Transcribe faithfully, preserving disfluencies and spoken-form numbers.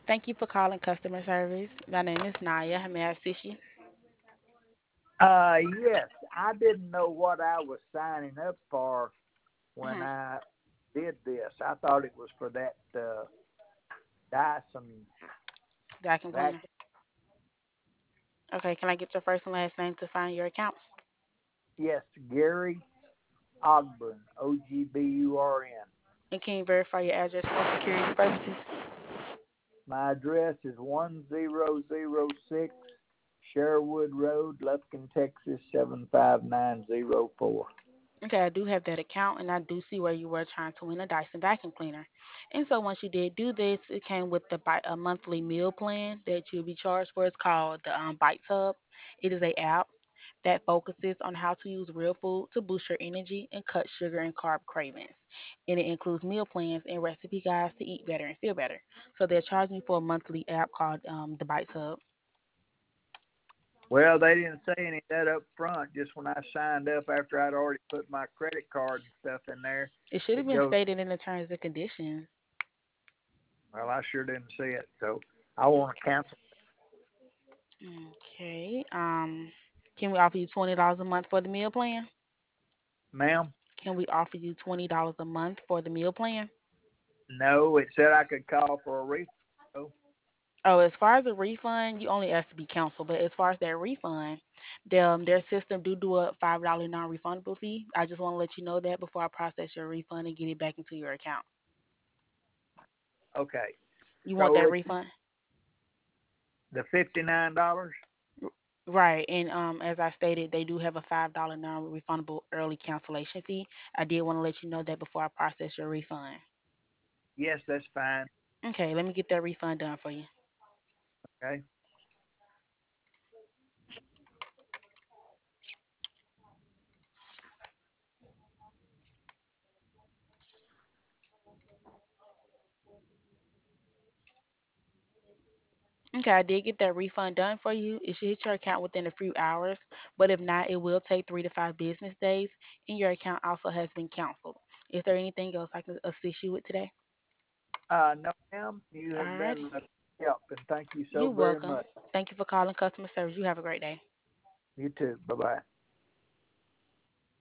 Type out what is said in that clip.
Thank you for calling customer service. My name is Naya. How may I assist you? Uh, yes, I didn't know what I was signing up for when Mm-hmm. I did this. I thought it was for that uh, Dyson Vacuum cleaner. vacuum. Okay, can I get your first and last name to find your account? Yes, Gary Ogburn, O G B U R N. And can you verify your address for security purposes? My address is one zero zero six Sherwood Road, Lufkin, Texas seven five nine zero four. Okay, I do have that account, and I do see where you were trying to win a Dyson vacuum cleaner. And so once you did do this, it came with the bi- a monthly meal plan that you'll be charged for. It's called the um, Bites Hub. It is a app that focuses on how to use real food to boost your energy and cut sugar and carb cravings. And it includes meal plans and recipe guides to eat better and feel better. So they're charging you for a monthly app called um, the Bites Hub. Well, they didn't say any of that up front. Just when I signed up, after I'd already put my credit card and stuff in there, It should have it been goes. stated in the terms and conditions. Well, I sure didn't see it, so I want to cancel. Okay. Um, can we offer you twenty dollars a month for the meal plan? Ma'am, Can we offer you twenty dollars a month for the meal plan? no, it said I could call for a refund. So, Oh, as far as a refund, you only ask to be canceled. But as far as that refund, the, um, their system do do a five dollar non-refundable fee. I just want to let you know that before I process your refund and get it back into your account. okay, You want so that it's refund? the fifty-nine dollars. R- Right, and um, as I stated, they do have a five dollar non-refundable early cancellation fee. I did want to let you know that before I process your refund. Yes, that's fine. Okay, let me get that refund done for you. Okay. Okay, I did get that refund done for you. It should hit your account within a few hours, but if not, it will take three to five business days, and your account also has been canceled. Is there anything else I can assist you with today? Uh, no, ma'am, you All have right. been a help, and thank you so You're very welcome. much. Thank you for calling customer service. You have a great day. You too. Bye bye.